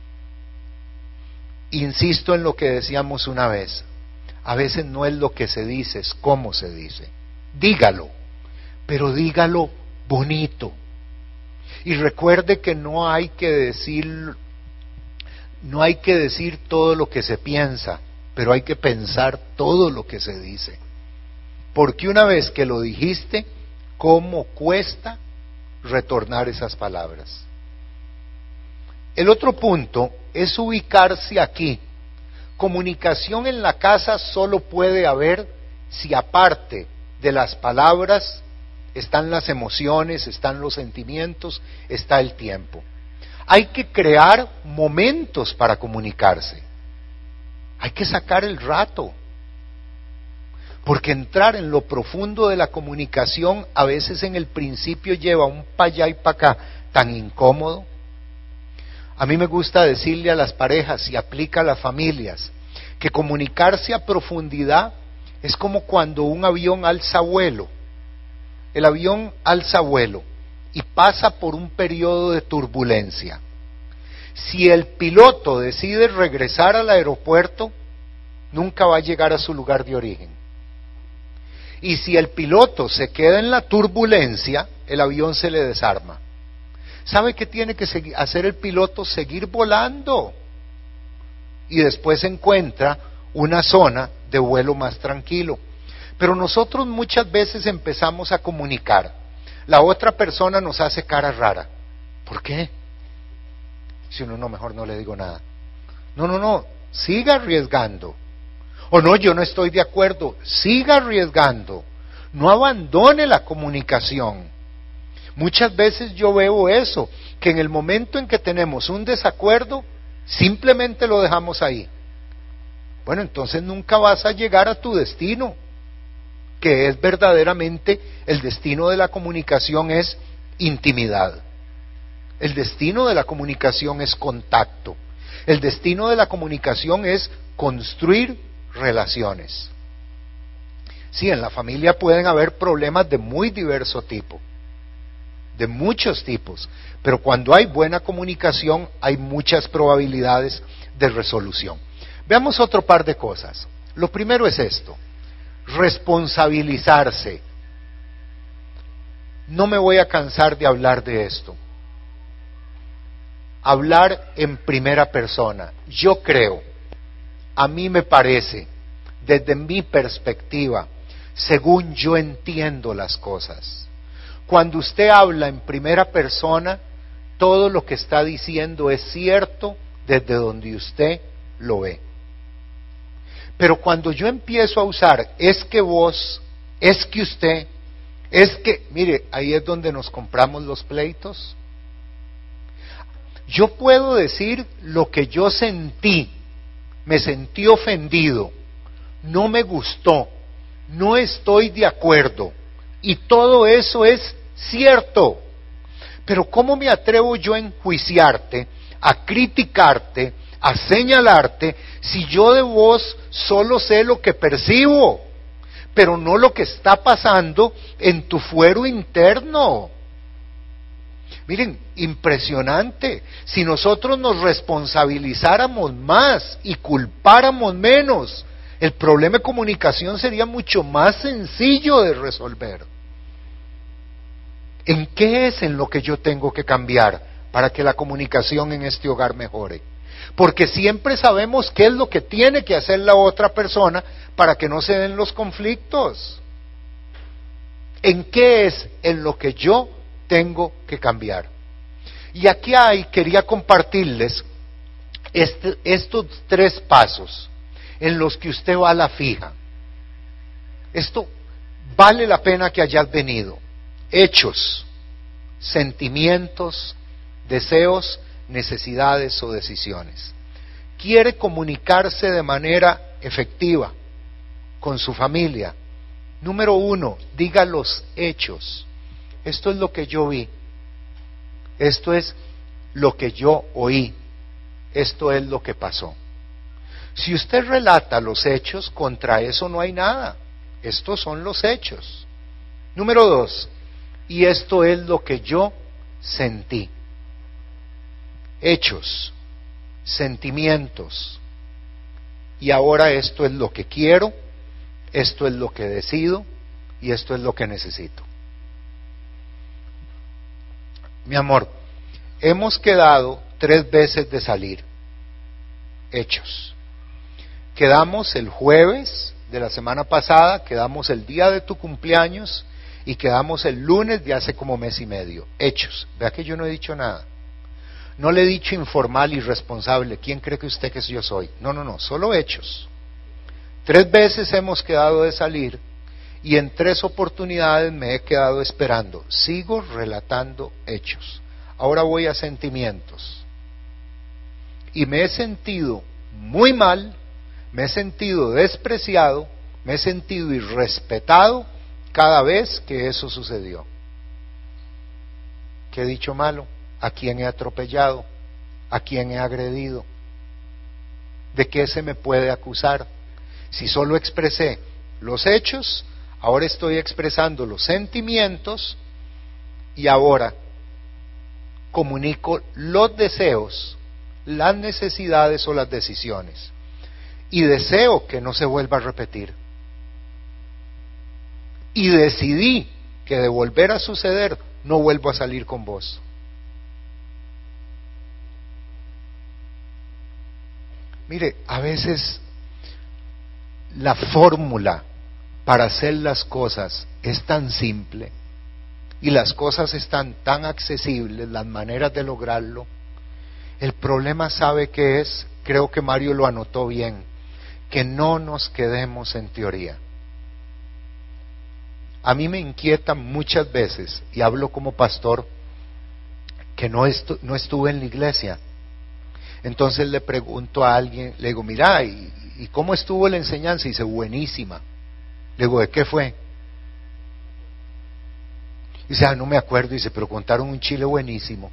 Insisto en lo que decíamos una vez. A veces no es lo que se dice, es cómo se dice. Dígalo, pero dígalo bonito. Y recuerde que no hay que decir, no hay que decir todo lo que se piensa, pero hay que pensar todo lo que se dice. Porque una vez que lo dijiste, ¿cómo cuesta retornar esas palabras? El otro punto es ubicarse aquí. Comunicación en la casa solo puede haber si aparte de las palabras están las emociones, están los sentimientos, está el tiempo. Hay que crear momentos para comunicarse. Hay que sacar el rato. Porque entrar en lo profundo de la comunicación a veces en el principio lleva un pa' allá y pa' acá tan incómodo. A mí me gusta decirle a las parejas y aplica a las familias que comunicarse a profundidad es como cuando un avión alza vuelo. El avión alza vuelo y pasa por un periodo de turbulencia. Si el piloto decide regresar al aeropuerto, nunca va a llegar a su lugar de origen. Y si el piloto se queda en la turbulencia, el avión se le desarma. ¿Sabe qué tiene que seguir, hacer el piloto? Seguir volando. Y después encuentra una zona de vuelo más tranquilo. Pero nosotros muchas veces empezamos a comunicar. La otra persona nos hace cara rara. ¿Por qué? Si uno no, mejor no le digo nada. No, no, no, siga arriesgando. O no, yo no estoy de acuerdo, siga arriesgando. No abandone la comunicación. Muchas veces yo veo eso, que en el momento en que tenemos un desacuerdo, simplemente lo dejamos ahí. Bueno, entonces nunca vas a llegar a tu destino, que es verdaderamente el destino de la comunicación, es intimidad. El destino de la comunicación es contacto. El destino de la comunicación es construir relaciones. Sí, en la familia pueden haber problemas de muy diverso tipo, de muchos tipos, pero cuando hay buena comunicación hay muchas probabilidades de resolución. Veamos otro par de cosas. Lo primero es esto: responsabilizarse. No me voy a cansar de hablar de esto. Hablar en primera persona. Yo creo, a mí me parece, desde mi perspectiva, según yo entiendo las cosas, cuando usted habla en primera persona, todo lo que está diciendo es cierto desde donde usted lo ve. Pero cuando yo empiezo a usar es que vos, es que usted, es que, mire, ahí es donde nos compramos los pleitos. Yo puedo decir lo que yo sentí, me sentí ofendido, no me gustó, no estoy de acuerdo, y todo eso es cierto. Pero ¿cómo me atrevo yo a enjuiciarte, a criticarte, a señalarte, si yo de vos solo sé lo que percibo, pero no lo que está pasando en tu fuero interno? Miren, impresionante. Si nosotros nos responsabilizáramos más y culpáramos menos, el problema de comunicación sería mucho más sencillo de resolver. ¿En qué es en lo que yo tengo que cambiar para que la comunicación en este hogar mejore? Porque siempre sabemos qué es lo que tiene que hacer la otra persona para que no se den los conflictos. ¿En qué es en lo que yo tengo que cambiar? Y aquí hay, quería compartirles este, estos tres pasos en los que usted va a la fija. Esto vale la pena que hayas venido. Hechos, sentimientos, deseos, necesidades o decisiones. Quiere comunicarse de manera efectiva con su familia. Número uno, diga los hechos. Esto es lo que yo vi. Esto es lo que yo oí, esto es lo que pasó. Si usted relata los hechos, contra eso no hay nada. Estos son los hechos. Número dos, y esto es lo que yo sentí. Hechos, sentimientos. Y ahora esto es lo que quiero, esto es lo que decido y esto es lo que necesito. Mi amor, hemos quedado tres veces de salir. Hechos. Quedamos el jueves de la semana pasada, quedamos el día de tu cumpleaños y quedamos el lunes de hace como mes y medio. Hechos. Vea que yo no he dicho nada. No le he dicho informal, irresponsable. ¿Quién cree que usted que yo soy? No, no, no. Solo hechos. Tres veces hemos quedado de salir y en tres oportunidades me he quedado esperando. Sigo relatando hechos. Ahora voy a sentimientos. Y me he sentido muy mal, me he sentido despreciado, me he sentido irrespetado cada vez que eso sucedió. ¿Qué he dicho malo? ¿A quién he atropellado? ¿A quién he agredido? ¿De qué se me puede acusar? Si solo expresé los hechos, ahora estoy expresando los sentimientos y ahora comunico los deseos, las necesidades o las decisiones. Y deseo que no se vuelva a repetir. Y decidí que de volver a suceder no vuelvo a salir con vos. Mire, a veces la fórmula para hacer las cosas es tan simple y las cosas están tan accesibles, las maneras de lograrlo. El problema, ¿sabe qué es? Creo que Mario lo anotó bien, que no nos quedemos en teoría. A mí me inquieta muchas veces, y hablo como pastor, que no, estu- no estuve en la iglesia. Entonces le pregunto a alguien, le digo, mira, ¿y, ¿y cómo estuvo la enseñanza? Y dice, buenísima. Le digo, ¿de qué fue? Y dice, ah, no me acuerdo. Y dice, pero contaron un chile buenísimo.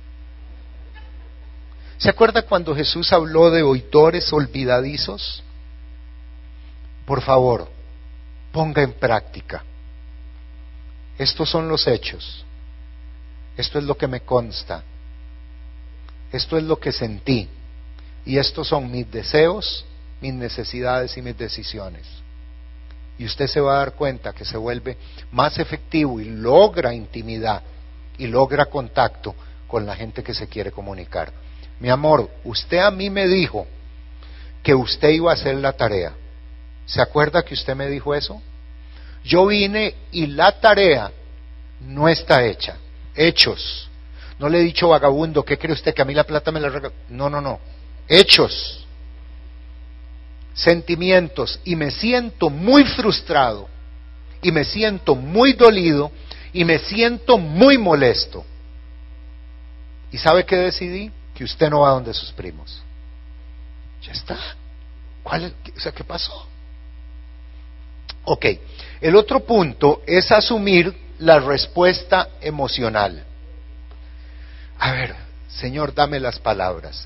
¿Se acuerda cuando Jesús habló de oidores olvidadizos? Por favor, ponga en práctica. Estos son los hechos. Esto es lo que me consta. Esto es lo que sentí. Y estos son mis deseos, mis necesidades y mis decisiones. Y usted se va a dar cuenta que se vuelve más efectivo y logra intimidad y logra contacto con la gente que se quiere comunicar. Mi amor, usted a mí me dijo que usted iba a hacer la tarea. ¿Se acuerda que usted me dijo eso? Yo vine y la tarea no está hecha. Hechos. No le he dicho, vagabundo, ¿qué cree usted que a mí la plata me la regaló? No, no, no. Hechos. Sentimientos. Y me siento muy frustrado. Y me siento muy dolido. Y me siento muy molesto. ¿Y sabe qué decidí? Que usted no va donde sus primos. Ya está. ¿Cuál es? O sea, ¿qué pasó? Ok. El otro punto es asumir la respuesta emocional. A ver, Señor, dame las palabras.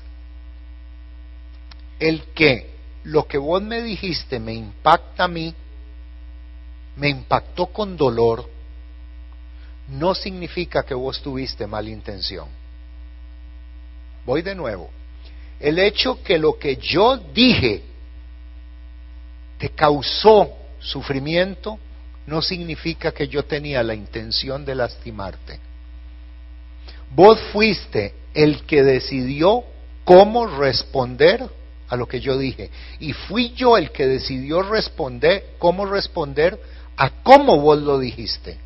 El que lo que vos me dijiste me impacta a mí, me impactó con dolor, no significa que vos tuviste mala intención. Voy de nuevo. El hecho que lo que yo dije te causó sufrimiento no significa que yo tenía la intención de lastimarte. Vos fuiste el que decidió cómo responder a lo que yo dije, y fui yo el que decidió responder, cómo responder a cómo vos lo dijiste.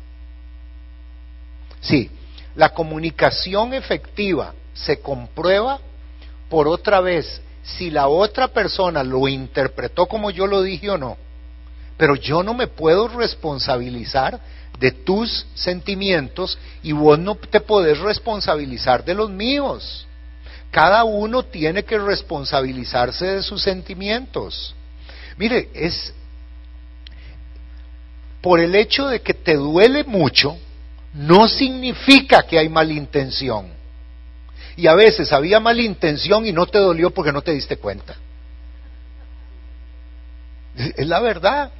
Sí, la comunicación efectiva se comprueba por otra vez si la otra persona lo interpretó como yo lo dije o no. Pero yo no me puedo responsabilizar de tus sentimientos y vos no te podés responsabilizar de los míos. Cada uno tiene que responsabilizarse de sus sentimientos. Mire, es por el hecho de que te duele mucho, no significa que hay mala intención. Y a veces había mala intención y no te dolió porque no te diste cuenta. Es la verdad.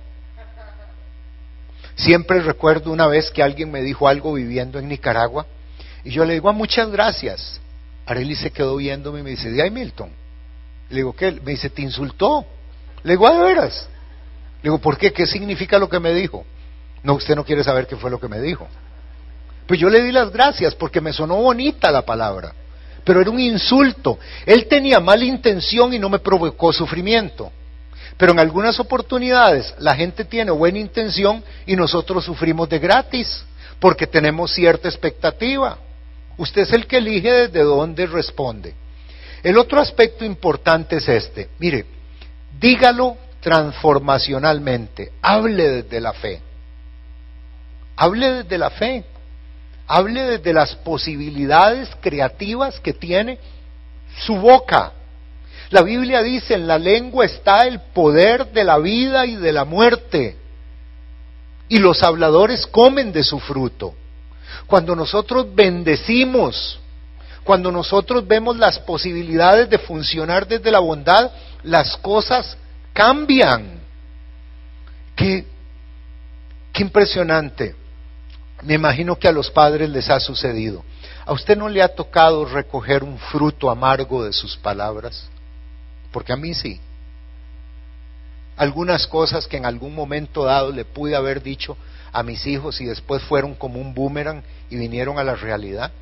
Siempre recuerdo una vez que alguien me dijo algo viviendo en Nicaragua y yo le digo, ah, muchas gracias. Arely se quedó viéndome y me dice, ay, Milton. Le digo, ¿qué? Me dice, ¿te insultó? Le digo, ah, ¿de veras? Le digo, ¿por qué? ¿Qué significa lo que me dijo? No, usted no quiere saber qué fue lo que me dijo. Pues yo le di las gracias porque me sonó bonita la palabra, pero era un insulto. Él tenía mala intención y no me provocó sufrimiento. Pero en algunas oportunidades la gente tiene buena intención y nosotros sufrimos de gratis porque tenemos cierta expectativa. Usted es el que elige desde dónde responde. El otro aspecto importante es este. Mire, dígalo transformacionalmente. Hable desde la fe. Hable desde la fe. Hable desde las posibilidades creativas que tiene su boca. La Biblia dice, en la lengua está el poder de la vida y de la muerte. Y los habladores comen de su fruto. Cuando nosotros bendecimos, cuando nosotros vemos las posibilidades de funcionar desde la bondad, las cosas cambian. Qué, qué impresionante. Me imagino que a los padres les ha sucedido. ¿A usted no le ha tocado recoger un fruto amargo de sus palabras? Porque a mí sí. Algunas cosas que en algún momento dado le pude haber dicho a mis hijos y después fueron como un boomerang y vinieron a la realidad.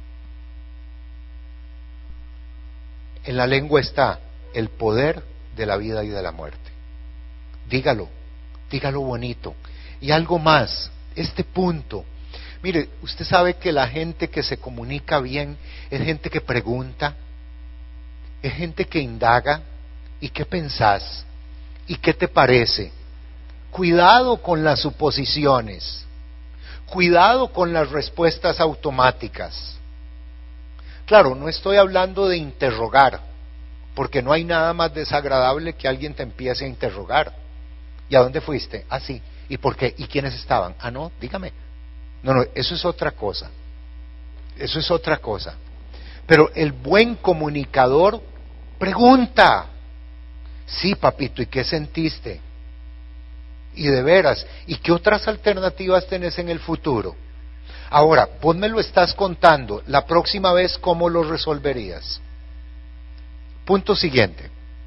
En la lengua está el poder de la vida y de la muerte. Dígalo, dígalo bonito. Y algo más, este punto. Mire, usted sabe que la gente que se comunica bien es gente que pregunta, es gente que indaga. ¿Y qué pensás? ¿Y qué te parece? Cuidado con las suposiciones. Cuidado con las respuestas automáticas. Claro, no estoy hablando de interrogar, porque no hay nada más desagradable que alguien te empiece a interrogar. ¿Y a dónde fuiste? Ah, sí. ¿Y por qué? ¿Y quiénes estaban? Ah, no, dígame. No, no, eso es otra cosa. Eso es otra cosa. Pero el buen comunicador pregunta. Sí, papito, ¿y qué sentiste? Y de veras, ¿y qué otras alternativas tenés en el futuro? Ahora, vos me lo estás contando, la próxima vez, ¿cómo lo resolverías? Punto siguiente.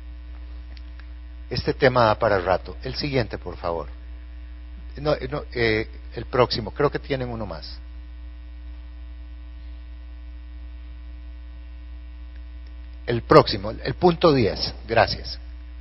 Este tema da para rato. El siguiente, por favor. No, no, eh, el próximo, creo que tienen uno más. El próximo, el punto diez, gracias.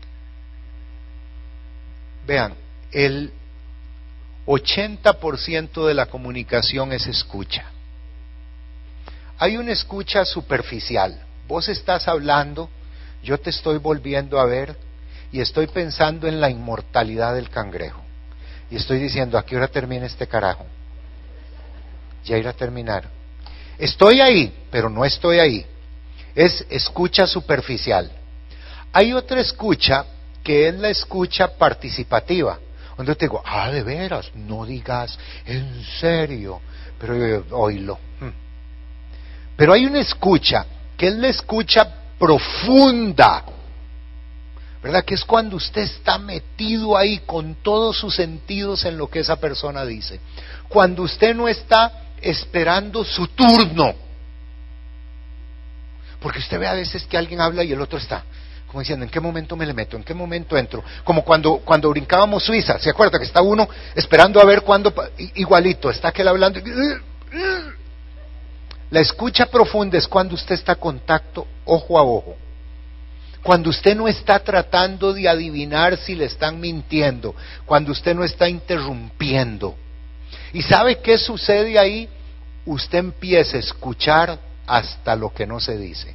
Vean, el ochenta por ciento de la comunicación es escucha. Hay una escucha superficial. Vos estás hablando, yo te estoy volviendo a ver y estoy pensando en la inmortalidad del cangrejo. Y estoy diciendo, ¿a qué hora termina este carajo? Ya irá a terminar. Estoy ahí, pero no estoy ahí. Es escucha superficial. Hay otra escucha que es la escucha participativa, donde yo te digo, ah, de veras, no digas, en serio, pero yo, yo oílo. Pero hay una escucha que es la escucha profunda, ¿verdad? Que es cuando usted está metido ahí con todos sus sentidos en lo que esa persona dice, cuando usted no está esperando su turno, porque usted ve a veces que alguien habla y el otro está como diciendo, ¿en qué momento me le meto? ¿En qué momento entro? Como cuando, cuando brincábamos Suiza, ¿se acuerda? Que está uno esperando a ver cuándo, igualito, está aquel hablando. La escucha profunda es cuando usted está a contacto ojo a ojo. Cuando usted no está tratando de adivinar si le están mintiendo, cuando usted no está interrumpiendo. ¿Y sabe qué sucede ahí? Usted empieza a escuchar hasta lo que no se dice.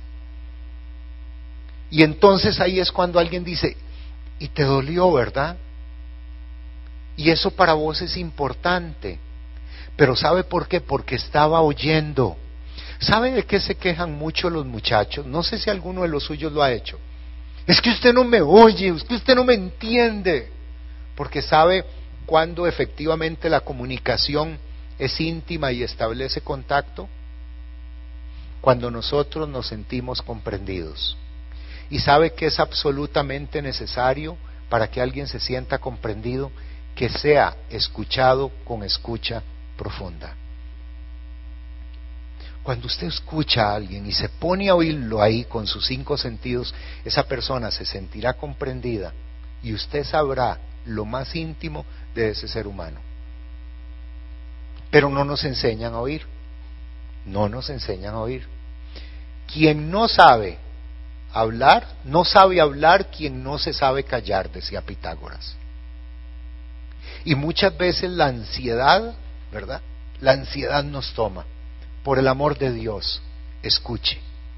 Y entonces ahí es cuando alguien dice, y te dolió, ¿verdad? Y eso para vos es importante. Pero ¿sabe por qué? Porque estaba oyendo. ¿Sabe de qué se quejan mucho los muchachos? No sé si alguno de los suyos lo ha hecho. Es que usted no me oye, es que usted no me entiende. Porque sabe cuándo efectivamente la comunicación es íntima y establece contacto. cuando nosotros nos sentimos comprendidos. ¿Y sabe que es absolutamente necesario para que alguien se sienta comprendido? Que sea escuchado con escucha profunda. Cuando usted escucha a alguien y se pone a oírlo ahí con sus cinco sentidos, esa persona se sentirá comprendida y usted sabrá lo más íntimo de ese ser humano. Pero no nos enseñan a oír. No nos enseñan a oír. Quien no sabe hablar, no sabe hablar quien no se sabe callar, decía Pitágoras. Y muchas veces la ansiedad, ¿verdad? La ansiedad nos toma. Por el amor de Dios, escuche.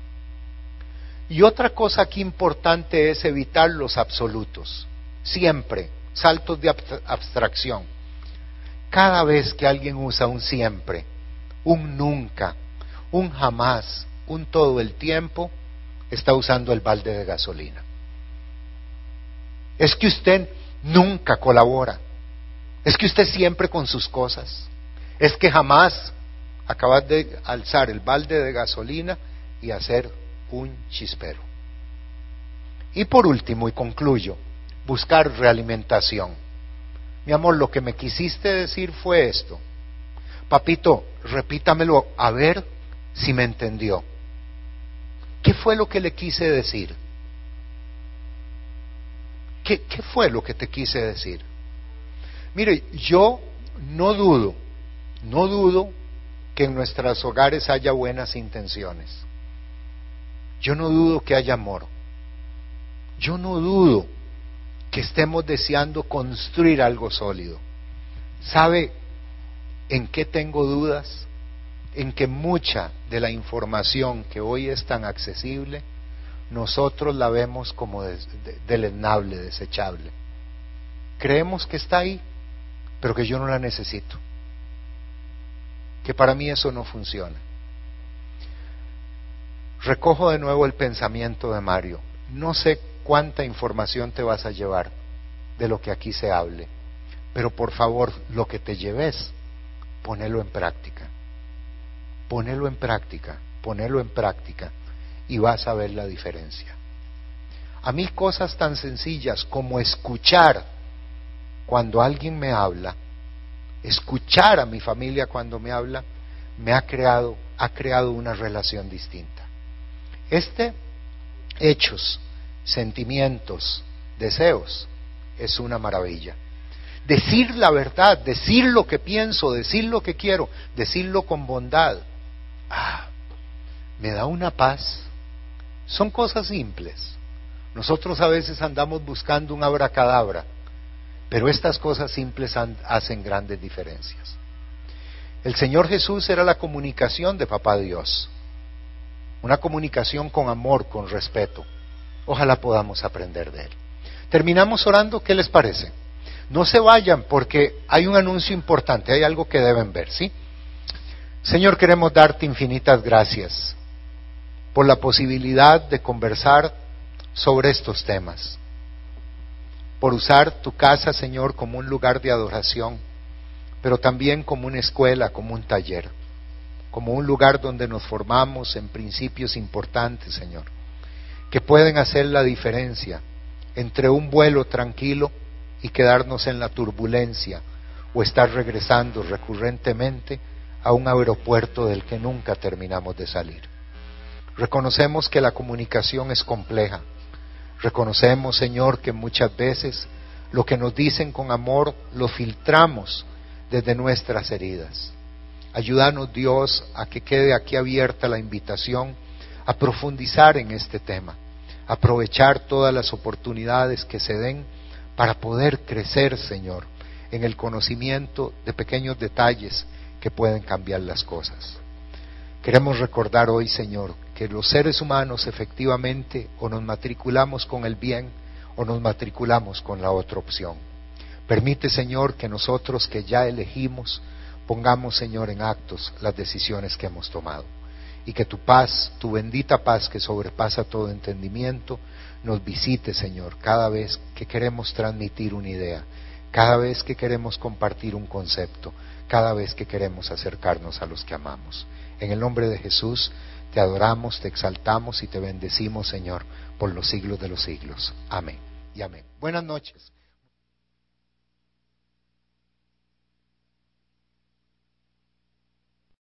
Y otra cosa aquí importante es evitar los absolutos. Siempre, saltos de abstracción. Cada vez que alguien usa un siempre, un nunca, un jamás, un todo el tiempo, está usando el balde de gasolina. Es que usted nunca colabora. Es que usted siempre con sus cosas. Es que jamás acabas de alzar el balde de gasolina y hacer un chispero. Y por último, y concluyo, buscar realimentación. Mi amor, lo que me quisiste decir fue esto. Papito, repítamelo a ver si me entendió. ¿Qué fue lo que le quise decir? ¿Qué, qué fue lo que te quise decir? Mire, yo no dudo, no dudo que en nuestros hogares haya buenas intenciones. Yo no dudo que haya amor. Yo no dudo que estemos deseando construir algo sólido. ¿Sabe en qué tengo dudas? En que mucha de la información que hoy es tan accesible, nosotros la vemos como des, de, deleznable, desechable. Creemos que está ahí, pero que yo no la necesito. Que para mí eso no funciona. Recojo de nuevo el pensamiento de Mario. No sé cuánta información te vas a llevar de lo que aquí se hable, pero por favor, lo que te lleves, ponelo en práctica. Ponelo en práctica, ponelo en práctica y vas a ver la diferencia. A mí cosas tan sencillas como escuchar cuando alguien me habla, escuchar a mi familia cuando me habla, me ha creado, ha creado una relación distinta. Este, hechos, sentimientos, deseos, es una maravilla. Decir la verdad, decir lo que pienso, decir lo que quiero, decirlo con bondad, ah, me da una paz. Son cosas simples. Nosotros a veces andamos buscando un abracadabra, pero estas cosas simples han, hacen grandes diferencias. El Señor Jesús era la comunicación de Papá Dios, una comunicación con amor, con respeto. Ojalá podamos aprender de Él. Terminamos orando, ¿qué les parece? No se vayan porque hay un anuncio importante, hay algo que deben ver, ¿sí? Señor, queremos darte infinitas gracias por la posibilidad de conversar sobre estos temas, por usar tu casa, Señor, como un lugar de adoración, pero también como una escuela, como un taller, como un lugar donde nos formamos en principios importantes, Señor, que pueden hacer la diferencia entre un vuelo tranquilo y quedarnos en la turbulencia o estar regresando recurrentemente a un aeropuerto del que nunca terminamos de salir. Reconocemos que la comunicación es compleja. Reconocemos, Señor, que muchas veces lo que nos dicen con amor lo filtramos desde nuestras heridas. Ayúdanos, Dios, a que quede aquí abierta la invitación a profundizar en este tema, aprovechar todas las oportunidades que se den para poder crecer, Señor, en el conocimiento de pequeños detalles que pueden cambiar las cosas. Queremos recordar hoy, Señor, que los seres humanos efectivamente o nos matriculamos con el bien o nos matriculamos con la otra opción. Permite, Señor, que nosotros que ya elegimos, pongamos, Señor, en actos las decisiones que hemos tomado. Y que tu paz, tu bendita paz que sobrepasa todo entendimiento, nos visite, Señor, cada vez que queremos transmitir una idea, cada vez que queremos compartir un concepto, cada vez que queremos acercarnos a los que amamos. En el nombre de Jesús Te adoramos, te exaltamos y te bendecimos, Señor, por los siglos de los siglos. Amén y amén. Buenas noches.